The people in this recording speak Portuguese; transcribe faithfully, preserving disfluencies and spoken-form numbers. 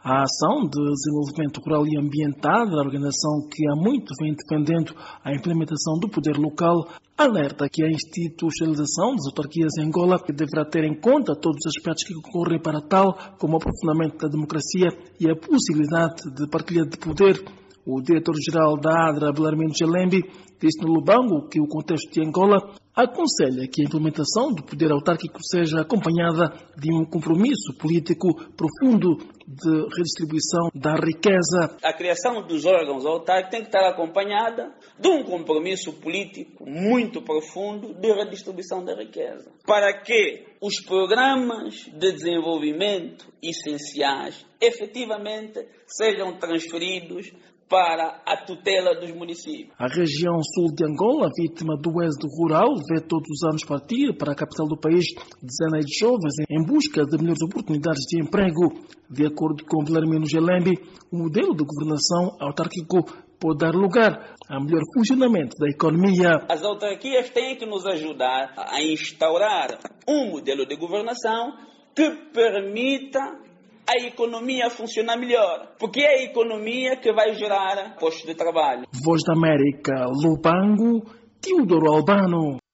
A Ação de Desenvolvimento Rural e Ambiental, a organização que há muito vem defendendo a implementação do poder local, alerta que a institucionalização das autarquias em Angola deverá ter em conta todos os aspectos que concorrem para tal, como o aprofundamento da democracia e a possibilidade de partilha de poder. O diretor-geral da ADRA, Belarmino Gelembi, disse no Lubango que o contexto de Angola aconselha que a implementação do poder autárquico seja acompanhada de um compromisso político profundo de redistribuição da riqueza. A criação dos órgãos autárquicos tem que estar acompanhada de um compromisso político muito profundo de redistribuição da riqueza, para que os programas de desenvolvimento essenciais efetivamente sejam transferidos para a tutela dos municípios. A região sul de Angola, vítima do êxodo rural, vê todos os anos partir para a capital do país dezenas de jovens em busca de melhores oportunidades de emprego. De acordo com Belarmino Gelembi, o modelo de governação autárquico pode dar lugar a melhor funcionamento da economia. As autarquias têm que nos ajudar a instaurar um modelo de governação que permita a economia funcionar melhor, porque é a economia que vai gerar postos de trabalho. Voz da América, Lubango, Teodoro Albano.